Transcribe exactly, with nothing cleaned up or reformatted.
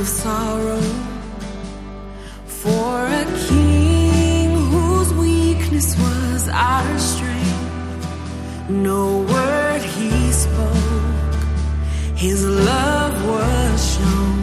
of sorrow, for a king whose weakness was our strength. No word he spoke, his love was shown.